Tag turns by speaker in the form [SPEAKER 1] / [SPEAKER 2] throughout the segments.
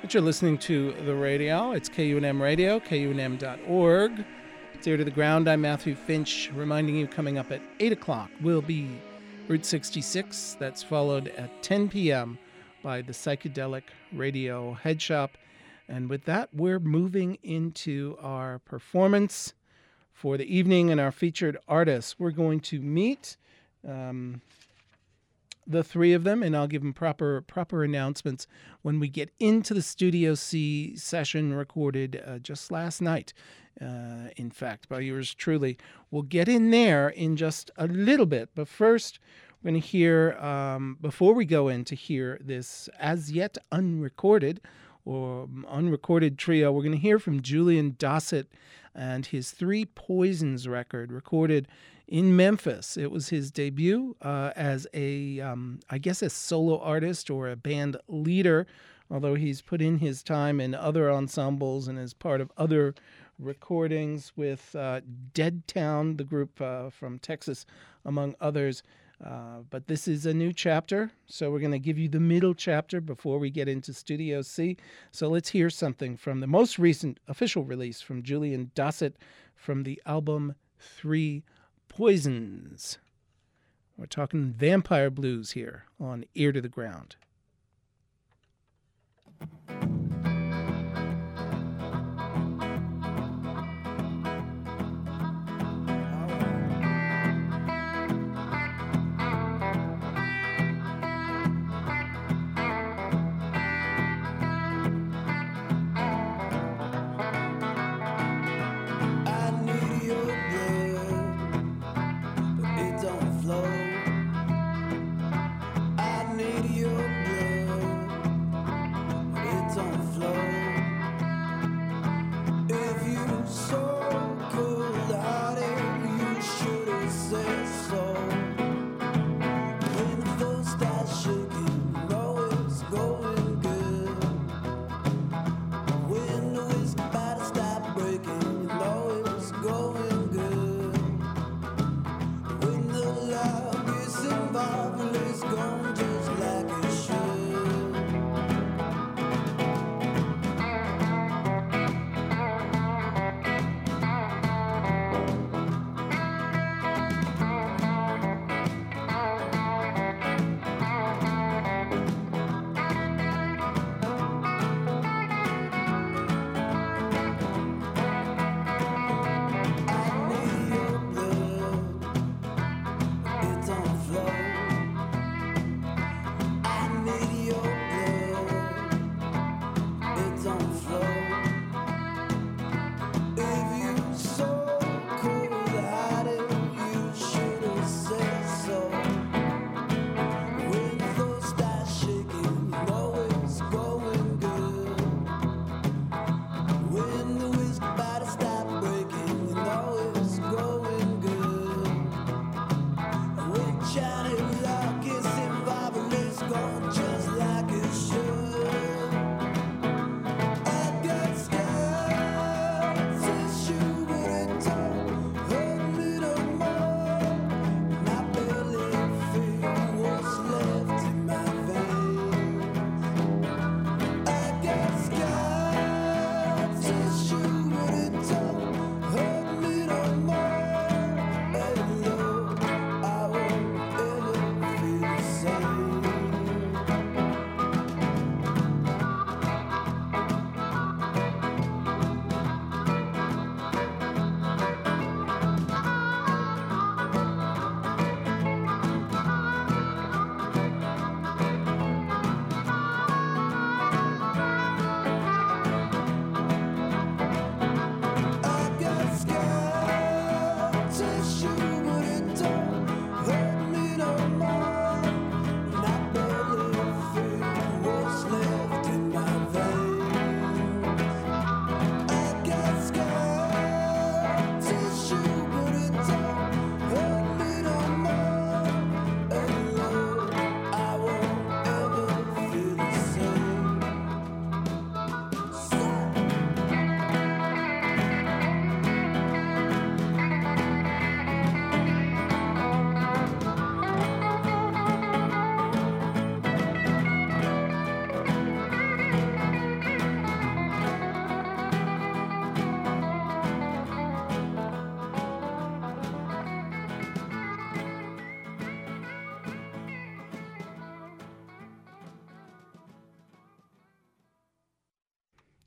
[SPEAKER 1] But you're listening to the radio. It's KUNM Radio, KUNM.org. It's Ear to the Ground. I'm Matthew Finch, reminding you coming up at 8 o'clock will be Route 66. That's followed at 10 p.m. by the Psychedelic Radio Head Shop. And with that, we're moving into our performance for the evening and our featured artists. We're going to meet the three of them, and I'll give them proper announcements when we get into the Studio C session recorded just last night. In fact, by yours truly. We'll get in there in just a little bit, but first we're going to hear, before we go in to hear this as yet unrecorded trio, we're going to hear from Julian Dossett and his Three Poisons record, recorded in Memphis. It was his debut as a solo artist or a band leader, although he's put in his time in other ensembles and is part of other recordings with Dead Town, the group from Texas, among others. But this is a new chapter, so we're going to give you the middle chapter before we get into Studio C. So let's hear something from the most recent official release from Julian Dossett from the album Three Poisons. We're talking vampire blues here on Ear to the Ground.
[SPEAKER 2] Just like it should.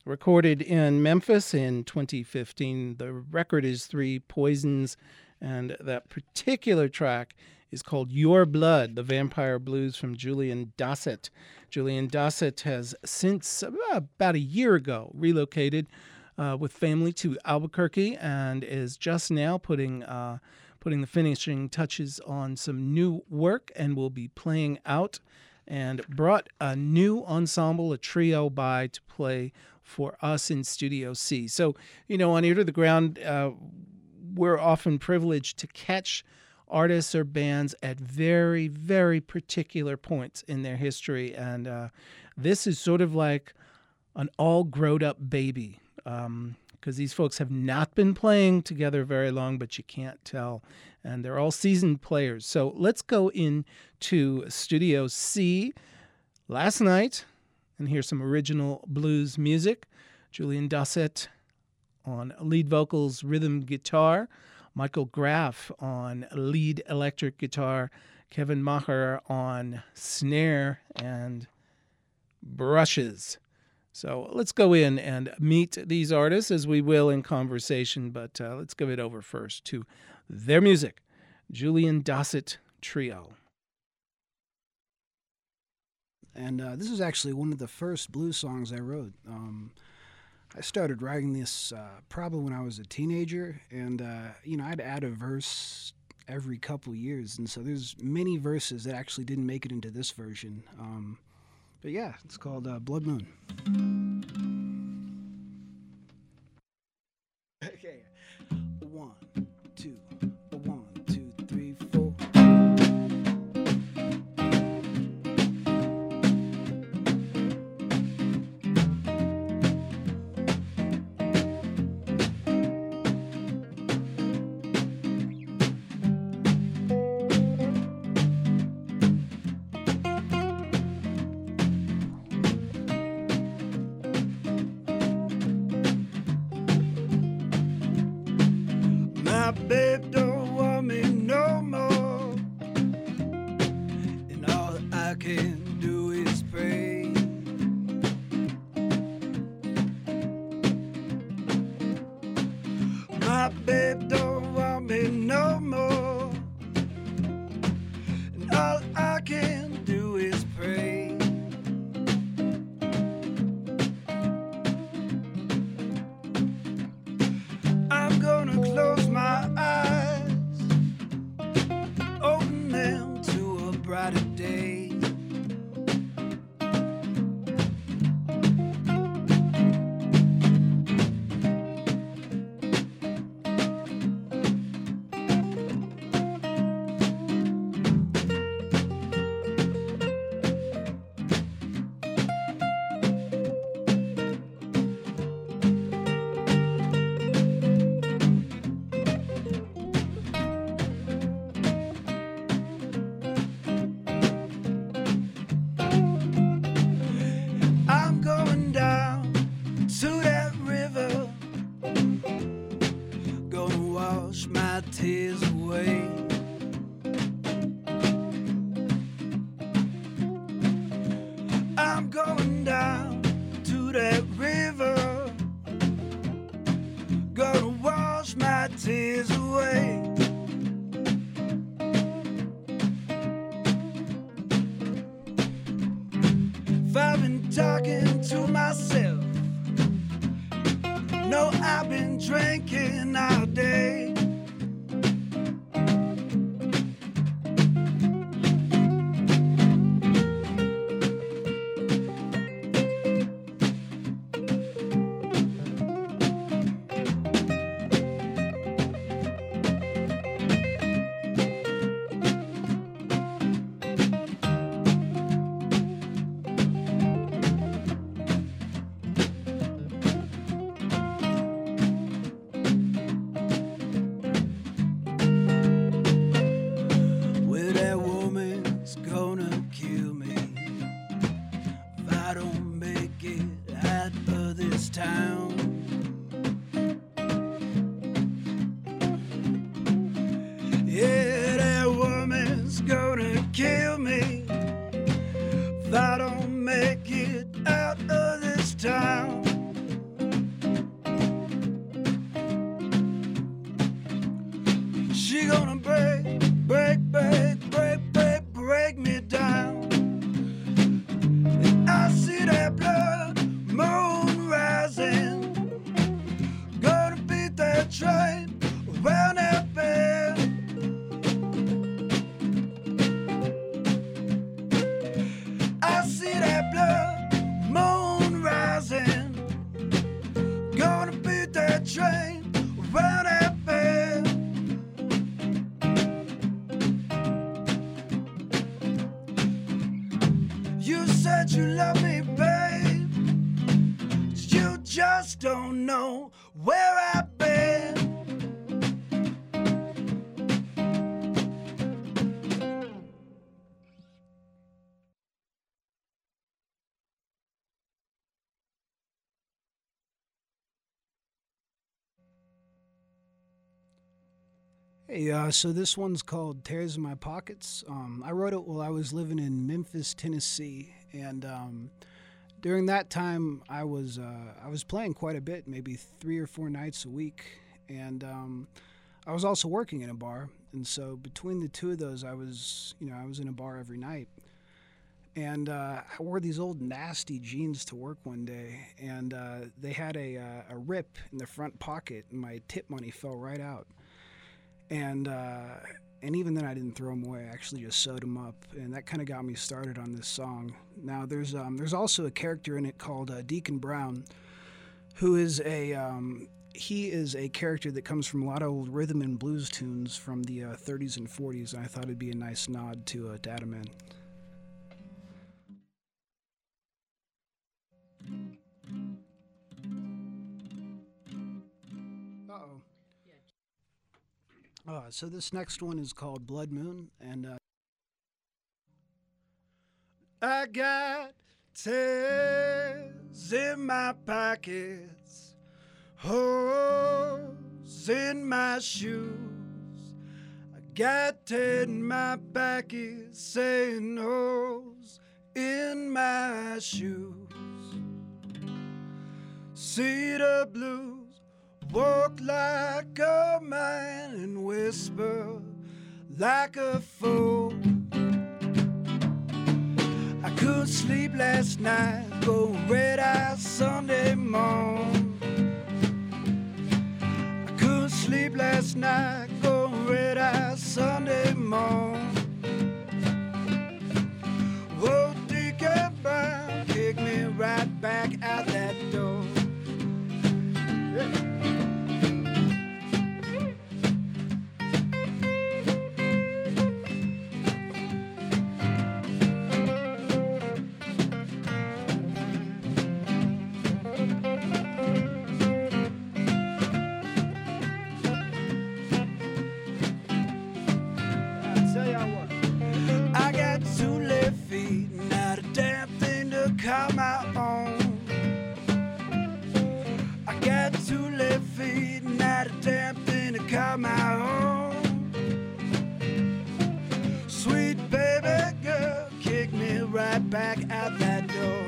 [SPEAKER 1] recorded in Memphis in 2015. The record is Three Poisons, and that particular track is called Your Blood, the Vampire Blues from Julian Dossett. Julian Dossett has since about a year ago relocated with family to Albuquerque and is just now putting the finishing touches on some new work and will be playing out, and brought a new ensemble, a trio by to play for us in Studio C. So, on Ear to the Ground, we're often privileged to catch artists or bands at very, very particular points in their history. And this is sort of like an all grown up baby, because these folks have not been playing together very long, but you can't tell. And they're all seasoned players. So let's go into Studio C last night and hear some original blues music. Julian Dossett on lead vocals, rhythm guitar, Michael Graff on lead electric guitar, Kevin Maher on snare and brushes. So let's go in and meet these artists as we will in conversation, but let's give it over first to their music, Julian Dossett Trio.
[SPEAKER 2] And this is actually one of the first blues songs I wrote. I started writing this probably when I was a teenager, and I'd add a verse every couple years, and so there's many verses that actually didn't make it into this version. But yeah, it's called Blood Moon. Okay, 1, 2, 1, 2, 3, 4. My babe don't want me no more, and all I can do is pray. My babe don't want me no more, and all I can do is pray. I'm gonna close my eyes, open them to a brighter day. I'm going down to that river, gonna wash my tears away. I'm going down to that river, gonna wash my tears away. If I've been talking to myself, no, I've been drinking all day. Well, that woman's gonna kill me if I don't make it out of this town. Yeah, that woman's gonna kill me if I don't make it out of this town. just don't know where I've been. Hey, so this one's called Tears in My Pockets. I wrote it while I was living in Memphis, Tennessee, and during that time I was playing quite a bit, maybe 3 or 4 nights a week, and I was also working in a bar, and so between the two of those, I was in a bar every night. And I wore these old nasty jeans to work one day, and they had a rip in the front pocket, and my tip money fell right out. And even then, I didn't throw them away. I actually just sewed them up, and that kind of got me started on this song. Now, there's also a character in it called Deacon Brown, who is he is a character that comes from a lot of old rhythm and blues tunes from the 30s and 40s, and I thought it'd be a nice nod to Dataman. Uh-oh. So this next one is called Blood Moon, and I got tears in my pockets, holes in my shoes. I got tears in my pockets, saying holes in my shoes. Cedar blues. Walk like a man and whisper like a fool. I couldn't sleep last night, go red-eye Sunday morn. I couldn't sleep last night, go red-eye Sunday morn. Oh, Deacon Brown kicked me right back out that door. Yeah. Come out on. I got 2 left feet, not a damn thing to come out on. Sweet baby girl, kick me right back out that door.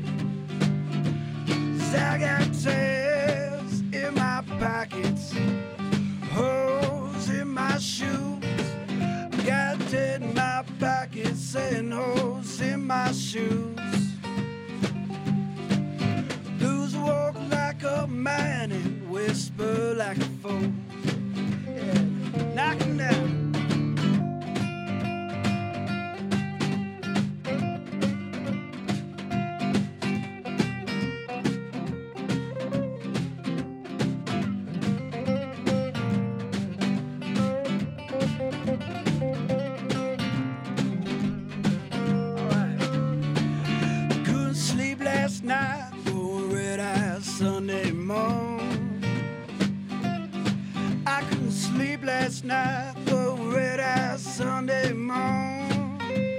[SPEAKER 2] 'Cause I got tears in my pockets, holes in my shoes. Got tears in my pockets, saying holes in my shoes. Walk like a man and whisper like a fool. Yeah. Knock 'em down. All right. Couldn't sleep last night. Sunday morn. I couldn't sleep last night, go red-eye Sunday morn.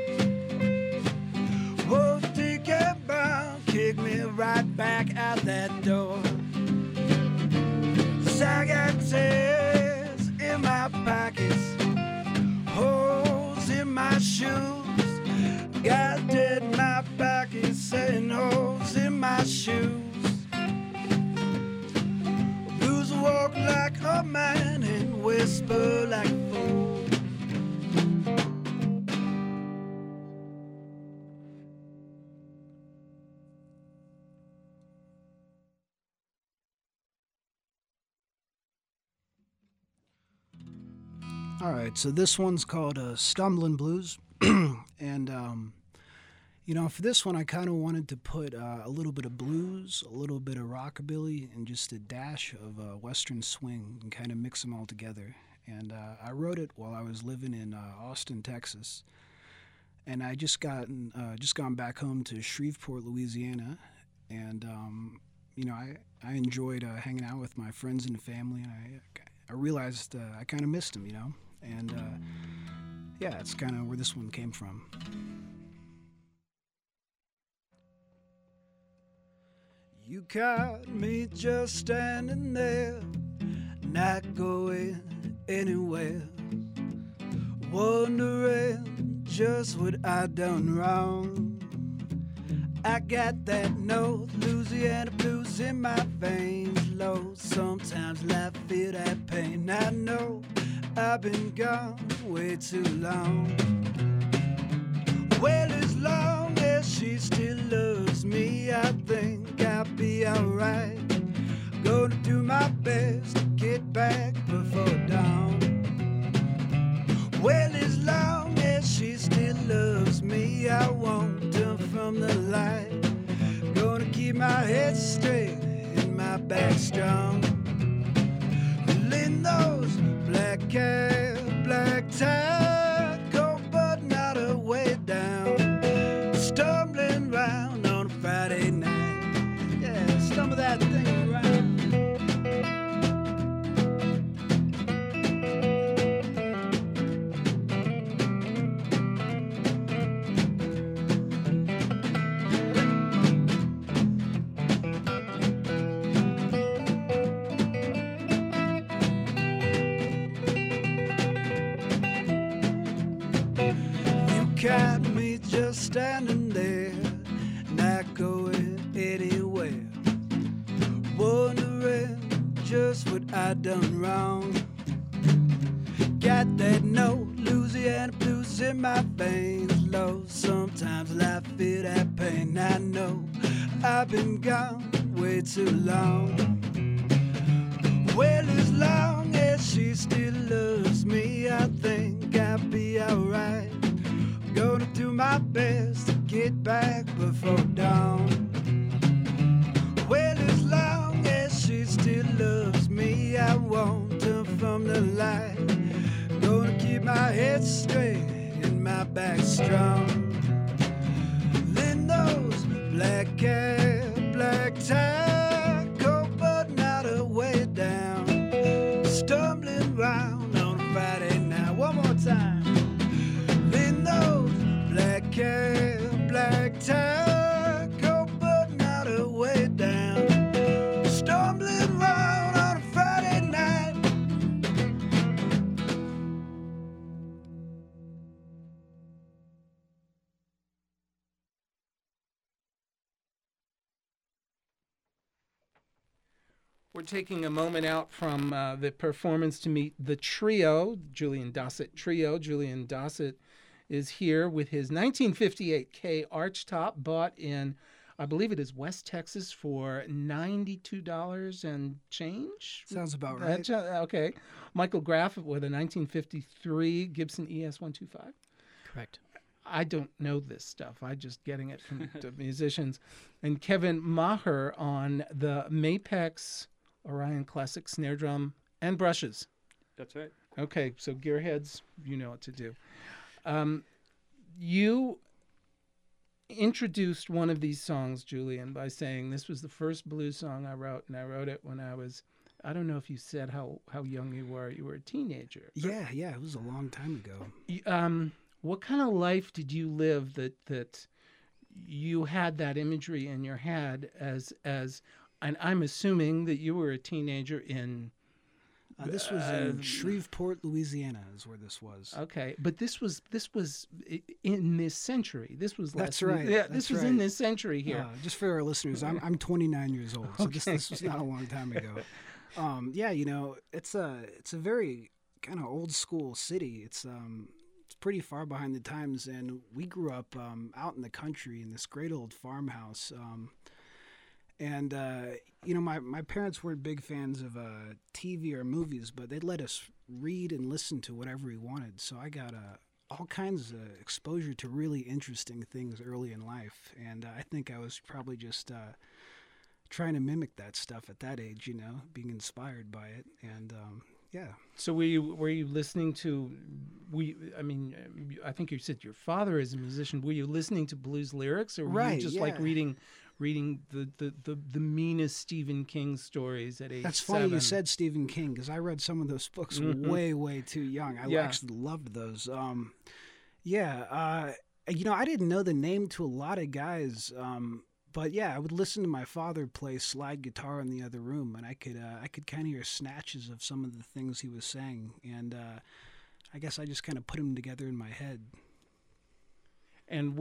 [SPEAKER 2] Oh, Deacon Brown kicked me right back out that door. 'Cause I got tears in my pockets, holes in my shoes. Got dead in my pockets, saying holes in my shoes. Walk like a man and whisper like a fool. All right, so this one's called Stumbling Blues, and for this one, I kind of wanted to put a little bit of blues, a little bit of rockabilly, and just a dash of western swing, and kind of mix them all together. And I wrote it while I was living in Austin, Texas, and I just gone back home to Shreveport, Louisiana, and I enjoyed hanging out with my friends and family, and I realized I kind of missed them, and yeah, that's kind of where this one came from. You caught me just standing there, not going anywhere, wondering just what I done wrong. I got that North Louisiana blues in my veins, low. Sometimes I feel that pain. I know I've been gone way too long. Well, as long as she still loves me, I think I'll be alright. Gonna do my best to get back before dawn. Well, as long as she still loves me, I won't turn from the light. Gonna keep my head straight and my back strong. In those black hair, black tie, cold button out her way down, stumbling round on a Friday night. Yeah, stumble that thing around. Got me just standing there, not going anywhere, wondering just what I done wrong. Got that no Louisiana blues in my veins, low. Sometimes I feel that pain. I know I've been gone way too long. Well, as long as she still loves me, I think I'll be alright. Gonna do my best to get back before dawn. Well, as long as she still loves me, I won't turn from the light. Gonna keep my head straight and my back strong. In those black hair, black tie, cold button out her way down, stumbling round on a Friday night. One more time. Black hair, black tie, cold button out her way down, stumbling round on a Friday night.
[SPEAKER 1] We're taking a moment out from the performance to meet the trio, Julian Dossett Trio. Julian Dossett is here with his 1958 K Archtop, bought in, I believe it is West Texas, for $92 and change.
[SPEAKER 2] Sounds about right.
[SPEAKER 1] Okay. Michael Graff with a 1953 Gibson ES-125.
[SPEAKER 3] Correct.
[SPEAKER 1] I don't know this stuff. I'm just getting it from the musicians. And Kevin Maher on the Mapex Orion Classic snare drum and brushes.
[SPEAKER 4] That's right.
[SPEAKER 1] Okay, so gearheads, you know what to do. You introduced one of these songs, Julian, by saying this was the first blues song I wrote, and I wrote it when I was, I don't know if you said how young you were. You were a teenager.
[SPEAKER 2] Yeah, it was a long time ago.
[SPEAKER 1] What kind of life did you live that you had that imagery in your head as and I'm assuming that you were a teenager in...
[SPEAKER 2] This was in Shreveport, Louisiana, is where this was.
[SPEAKER 1] Okay, but this was in this century. This was
[SPEAKER 2] that's right.
[SPEAKER 1] Yeah, this was in this century here.
[SPEAKER 2] Just for our listeners, I'm 29 years old, so this was not a long time ago. Yeah, it's a very kind of old school city. It's pretty far behind the times, and we grew up out in the country in this great old farmhouse. And my parents weren't big fans of TV or movies, but they'd let us read and listen to whatever we wanted. So I got all kinds of exposure to really interesting things early in life. And I think I was probably just trying to mimic that stuff at that age, being inspired by it. And Yeah.
[SPEAKER 1] So were you listening to? I mean, I think you said your father is a musician. Were you listening to blues lyrics, or were you
[SPEAKER 2] Right.
[SPEAKER 1] just
[SPEAKER 2] Yeah.
[SPEAKER 1] like reading the meanest Stephen King stories at age
[SPEAKER 2] That's
[SPEAKER 1] 7?
[SPEAKER 2] funny you said Stephen King, because I read some of those books way too young. I
[SPEAKER 1] Yeah.
[SPEAKER 2] actually loved those. I didn't know the name to a lot of guys. But yeah, I would listen to my father play slide guitar in the other room, and I could kind of hear snatches of some of the things he was saying, and I guess I just kind of put them together in my head.
[SPEAKER 1] And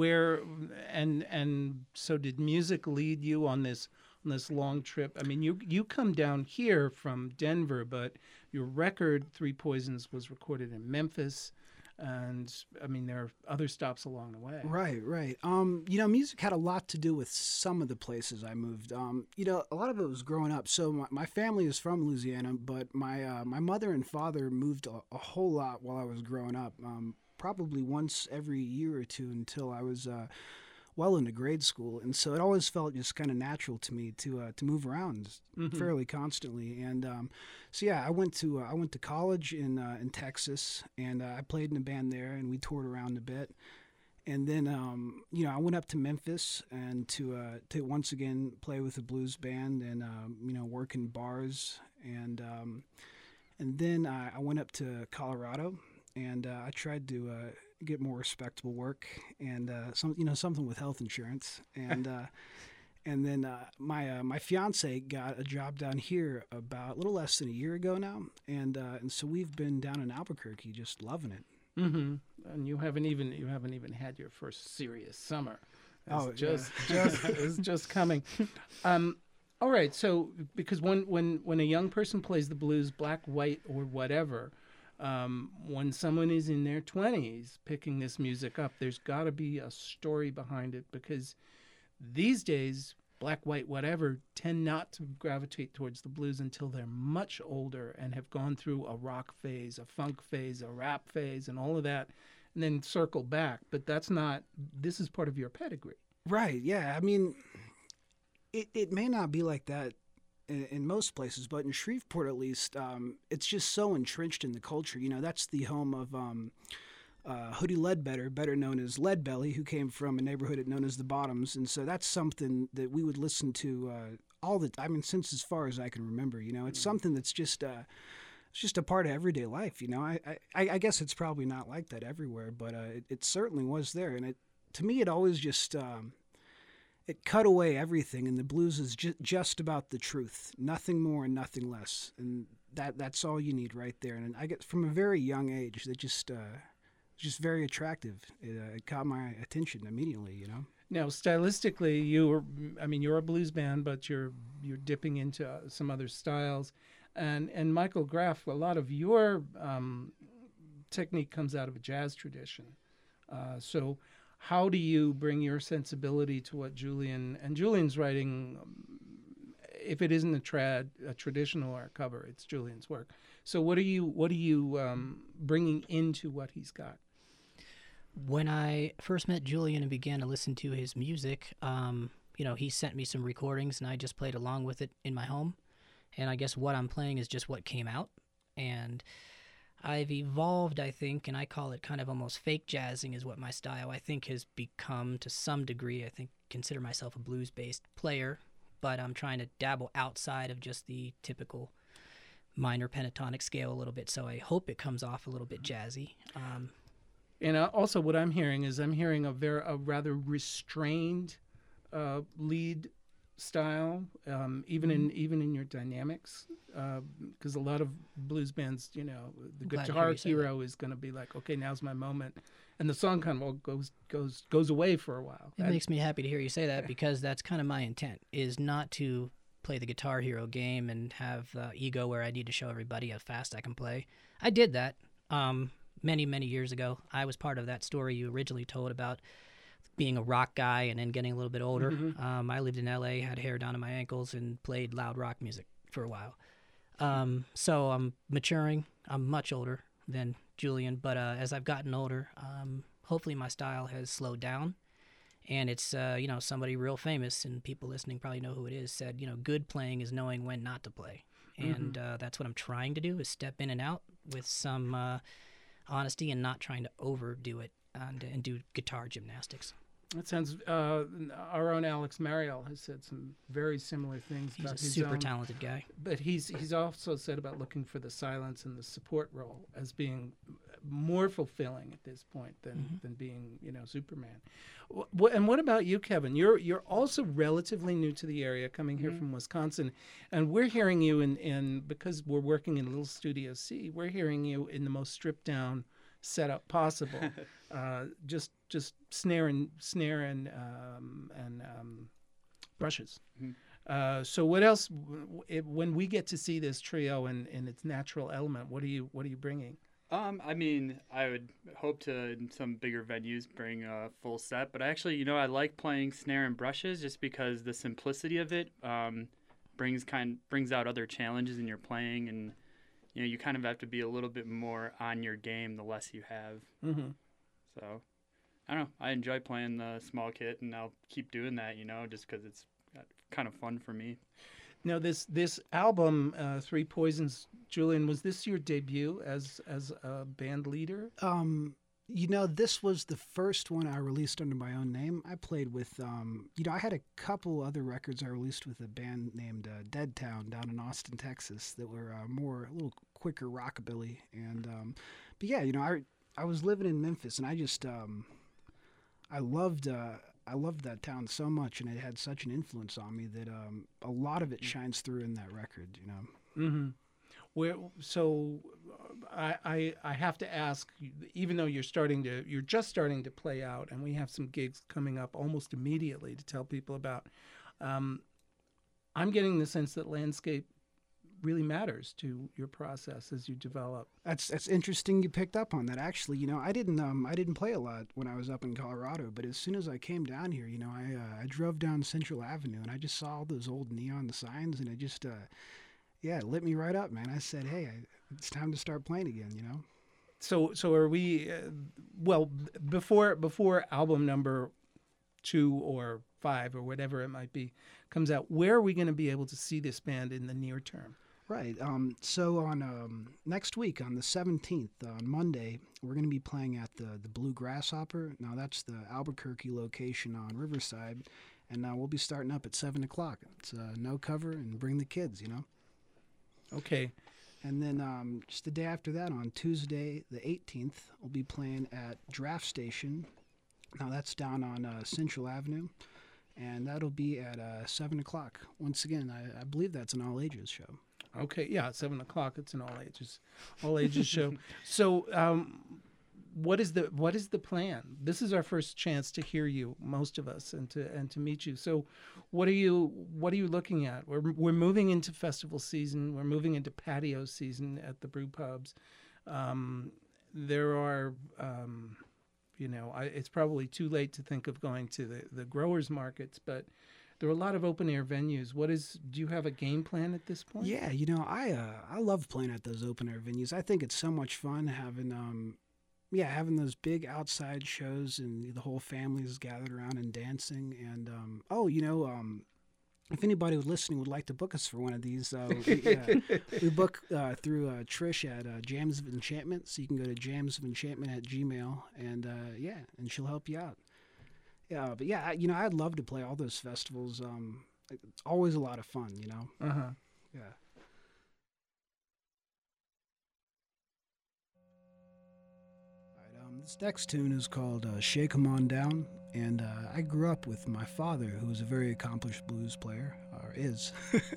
[SPEAKER 1] so did music lead you on this long trip? I mean, you come down here from Denver, but your record Three Poisons was recorded in Memphis. And I mean, there are other stops along the way.
[SPEAKER 2] Right. Music had a lot to do with some of the places I moved. A lot of it was growing up. So my family is from Louisiana, but my mother and father moved a whole lot while I was growing up. Probably once every year or two until I was well into grade school, and so it always felt just kind of natural to me to move around fairly constantly. And I went to college in Texas, and I played in a band there, and we toured around a bit. And then I went up to Memphis and to once again play with a blues band and work in bars, and then I went up to Colorado, and I tried to get more respectable work and something with health insurance, and then my fiance got a job down here about a little less than a year ago now, and so we've been down in Albuquerque just loving it.
[SPEAKER 1] Mm-hmm. And you haven't even had your first serious summer. It's just coming. All right, so because when a young person plays the blues, black, white, or whatever. When someone is in their 20s picking this music up, there's got to be a story behind it, because these days, black, white, whatever, tend not to gravitate towards the blues until they're much older and have gone through a rock phase, a funk phase, a rap phase, and all of that, and then circle back. But this is part of your pedigree.
[SPEAKER 2] Right, yeah. I mean, it may not be like that in most places, but in Shreveport at least, it's just so entrenched in the culture. That's the home of Hoodie Ledbetter, better known as Leadbelly, who came from a neighborhood known as the Bottoms, and so that's something that we would listen to since as far as I can remember. It's something that's just a part of everyday life. I guess it's probably not like that everywhere, but it certainly was there, and to me it always just it cut away everything, and the blues is just about the truth, nothing more and nothing less, and that's all you need right there. And I get from a very young age that just very attractive. It caught my attention immediately.
[SPEAKER 1] Now, stylistically, you're a blues band, but you're dipping into some other styles, and Michael Graff, a lot of your technique comes out of a jazz tradition. So how do you bring your sensibility to what Julian's writing? If it isn't a traditional or a cover, it's Julian's work. So what are you bringing into what he's got?
[SPEAKER 3] When I first met Julian and began to listen to his music, he sent me some recordings, and I just played along with it in my home. And I guess what I'm playing is just what came out. And I've evolved, I think, and I call it kind of almost fake jazzing is what my style, I think, has become to some degree. I consider myself a blues-based player, but I'm trying to dabble outside of just the typical minor pentatonic scale a little bit, so I hope it comes off a little bit jazzy.
[SPEAKER 1] And also what I'm hearing a rather restrained lead style, even in your dynamics, because a lot of blues bands, the guitar hero is going to be like, okay, now's my moment, and the song kind of goes away for a while.
[SPEAKER 3] It makes me happy to hear you say that, because that's kind of my intent, is not to play the guitar hero game and have ego where I need to show everybody how fast I can play. I did that many years ago. I was part of that story you originally told about being a rock guy and then getting a little bit older.
[SPEAKER 1] Mm-hmm.
[SPEAKER 3] I lived in LA, had hair down to my ankles, and played loud rock music for a while. So I'm maturing. I'm much older than Julian, but as I've gotten older, hopefully my style has slowed down. And it's, somebody real famous, and people listening probably know who it is, said, good playing is knowing when not to play. and that's what I'm trying to do, is step in and out with some honesty and not trying to overdo it and do guitar gymnastics.
[SPEAKER 1] That sounds. Our own Alex Mariel has said some very similar things.
[SPEAKER 3] He's
[SPEAKER 1] about
[SPEAKER 3] a
[SPEAKER 1] his
[SPEAKER 3] super
[SPEAKER 1] own,
[SPEAKER 3] talented guy.
[SPEAKER 1] But he's also said about looking for the silence and the support role as being more fulfilling at this point than being Superman. And what about you, Kevin? You're also relatively new to the area, coming here from Wisconsin, and we're hearing you in because we're working in Little Studio C. We're hearing you in the most stripped down setup possible. Just snare and brushes. So what else? When we get to see this trio in its natural element, what are you bringing?
[SPEAKER 4] I mean, I would hope to, in some bigger venues, bring a full set. But actually, I like playing snare and brushes just because the simplicity of it brings out other challenges in your playing, and you kind of have to be a little bit more on your game the less you have. So, I don't know. I enjoy playing the small kit, and I'll keep doing that, just because it's kind of fun for me.
[SPEAKER 1] Now, this album, Three Poisons, Julian, was this your debut as a band leader?
[SPEAKER 2] This was the first one I released under my own name. I played with, I had a couple other records I released with a band named Dead Town down in Austin, Texas, that were a little quicker rockabilly. And, but yeah, I was living in Memphis, and I just, I loved that town so much, and it had such an influence on me that a lot of it shines through in that record,
[SPEAKER 1] So I have to ask, even though you're just starting to play out, and we have some gigs coming up almost immediately to tell people about, I'm getting the sense that landscape really matters to your process as you develop.
[SPEAKER 2] That's interesting you picked up on that. Actually, I didn't play a lot when I was up in Colorado, but as soon as I came down here, I drove down Central Avenue, and I just saw all those old neon signs, and it just it lit me right up, man. I said, hey, it's time to start playing again,
[SPEAKER 1] So are we, before album number 2 or 5 or whatever it might be comes out, where are we going to be able to see this band in the near term?
[SPEAKER 2] Right. So on next week, on the 17th, on Monday, we're going to be playing at the Blue Grasshopper. Now, that's the Albuquerque location on Riverside, and we'll be starting up at 7 o'clock. It's no cover, and bring the kids,
[SPEAKER 1] Okay.
[SPEAKER 2] And then just the day after that, on Tuesday, the 18th, we'll be playing at Draft Station. Now, that's down on Central Avenue, and that'll be at 7 o'clock. Once again, I believe that's an all-ages show.
[SPEAKER 1] Okay, yeah, 7 o'clock. It's an all ages show. So, what is the plan? This is our first chance to hear you, most of us, and to meet you. So, what are you looking at? We're moving into festival season. We're moving into patio season at the brew pubs. There are, it's probably too late to think of going to the growers markets, but there are a lot of open air venues. Do you have a game plan at this point?
[SPEAKER 2] Yeah, I love playing at those open air venues. I think it's so much fun having those big outside shows and the whole family is gathered around and dancing. And if anybody listening would like to book us for one of these, we book through Trish at Jams of Enchantment. So you can go to jamsoфenchantment@gmail.com and she'll help you out. Yeah, but yeah, I'd love to play all those festivals. It's always a lot of fun,
[SPEAKER 1] Uh-huh.
[SPEAKER 2] Yeah. All right, this next tune is called Shake 'Em On Down, and I grew up with my father, who was a very accomplished blues player, or is.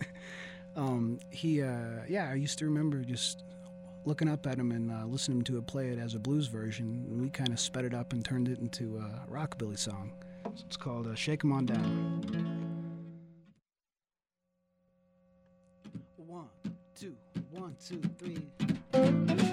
[SPEAKER 2] I used to remember just looking up at him and listening to him play it as a blues version, and we kind of sped it up and turned it into a rockabilly song. So it's called Shake 'Em On Down. 1, 2, 1, 2, 3.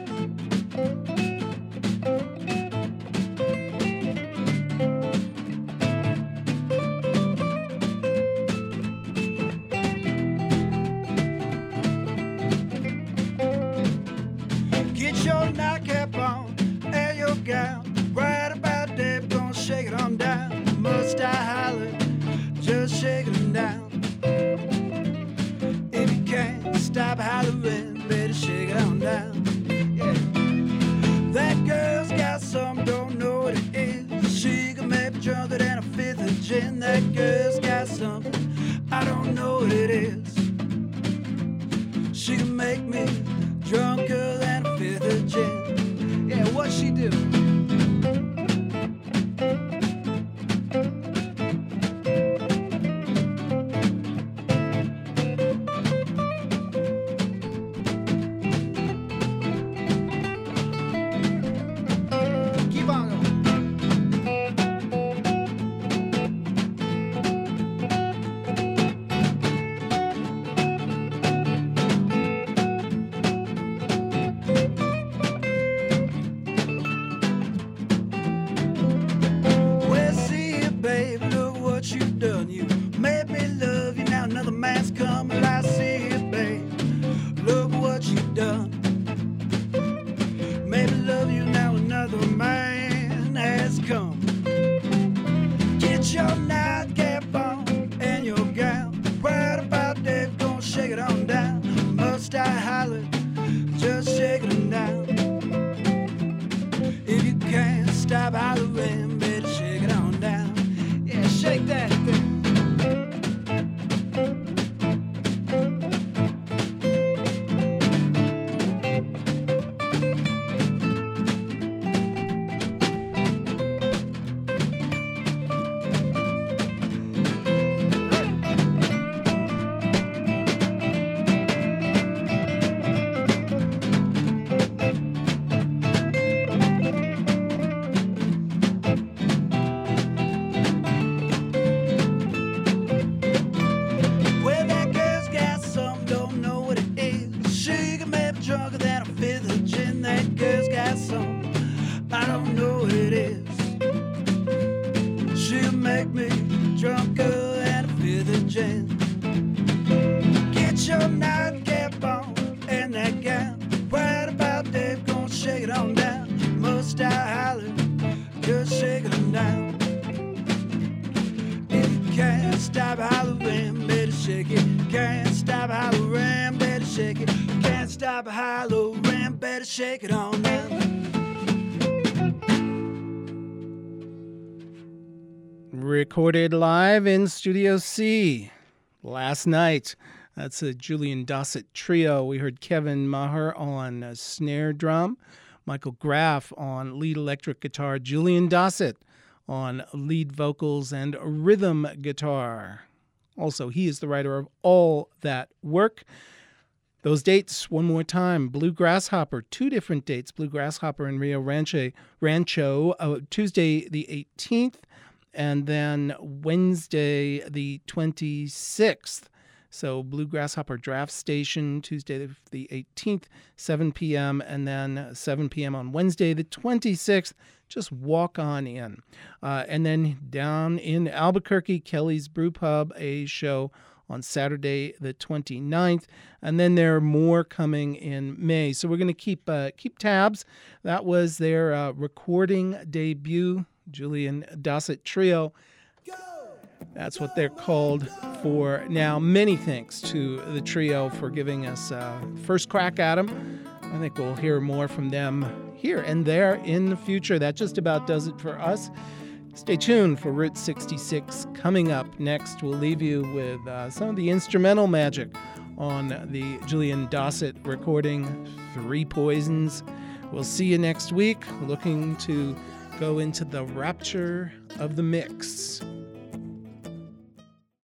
[SPEAKER 2] Get your nightcap on and your gown. Right about there, gonna shake it on down. Must I holler? Just shake it on down. If you can't stop hollering, better shake it on down. Yeah. That girl's got some, don't know what it is. She can make me drunker than a fifth of gin. That girl's got something, I don't know what it is. She can make me drunker than a fifth of gin. Yeah, what she do? Shake it on now.
[SPEAKER 1] Recorded live in Studio C last night. That's a Julian Dossett trio. We heard Kevin Maher on snare drum, Michael Graff on lead electric guitar, Julian Dossett on lead vocals and rhythm guitar. Also, he is the writer of all that work. Those dates, one more time, Blue Grasshopper, two different dates, Blue Grasshopper in Rio Rancho, Tuesday the 18th, and then Wednesday the 26th. So Blue Grasshopper Draft Station, Tuesday the 18th, 7 p.m., and then 7 p.m. on Wednesday the 26th. Just walk on in. And then down in Albuquerque, Kelly's Brew Pub, a show on Saturday the 29th, and then there are more coming in May. So we're going to keep tabs. That was their recording debut, Julian Dossett Trio. That's what they're called for now. Many thanks to the trio for giving us first crack at them. I think we'll hear more from them here and there in the future. That just about does it for us. Stay tuned for Route 66 coming up next. We'll leave you with some of the instrumental magic on the Julian Dossett recording, Three Poisons. We'll see you next week, looking to go into the rapture of the mix.